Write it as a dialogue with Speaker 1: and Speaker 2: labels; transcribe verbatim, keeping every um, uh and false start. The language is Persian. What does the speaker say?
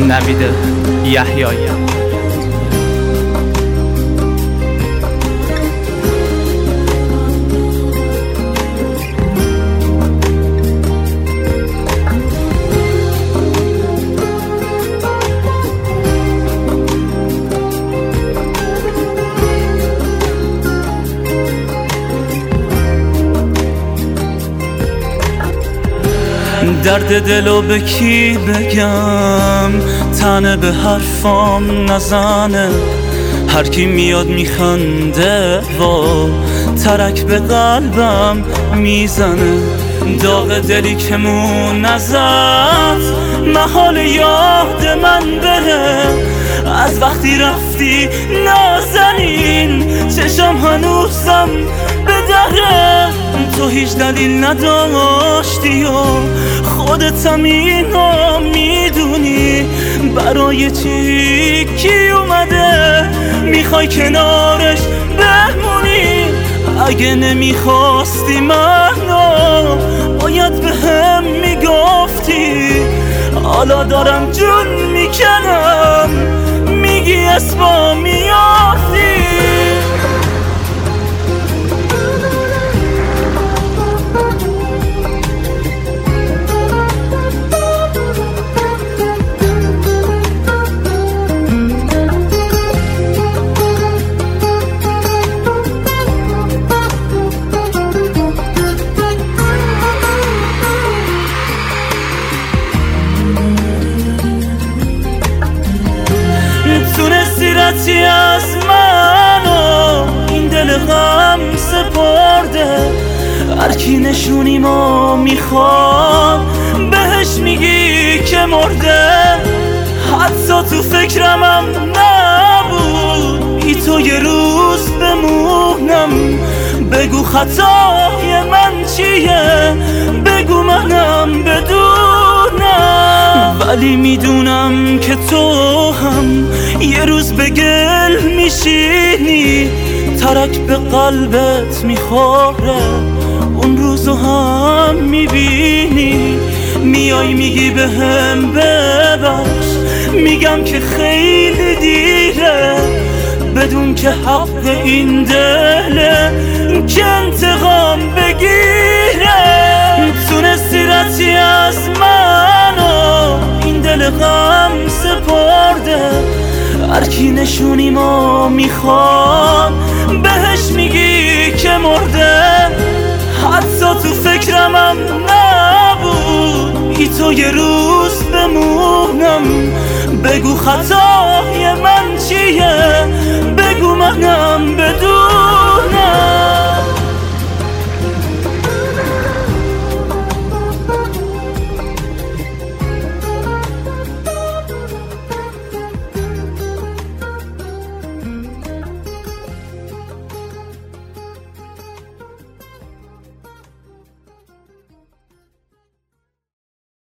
Speaker 1: نوید یحیایی. درد دلو به کی بگم، تنه به حرفام نزنه. هر کی میاد میخنده و ترک به قلبم میزنه. داغ دلی که مو نزد محال یاد من بره. از وقتی رفتی نازنین چشم هنوزم به دره. تو هیچ دلیل نداشتی و خودت هم اینو میدونی. برای چی کی اومده میخوای کنارش بمونی؟ اگه نمیخواستی منو باید به هم میگفتی. حالا دارم جون میکنم میگی اسمم میافتی. تونستی از منو این دل غم سپرده. هر کی نشونیمو میخوام بهش میگی که مرده. حتی تو فکرمم نبود ای تو یه روز بمونم. بگو خطای من چیه، بگو منم بدونم. ولی میدونم که تو هم یه روز به گل میشینی. ترک به قلبت میخوره اون روزو هم میبینی. میای میگی به هم ببخش، میگم که خیلی دیره. بدون که حق این دله که انتقام بگیره. تونستی رتی از منو این دل غم سپرده. هر کی نشونیمو میخوام بهش میگی که مرده. حتی تو فکرمم نبود ای تو یه روز بمونم. بگو خطای من چیه،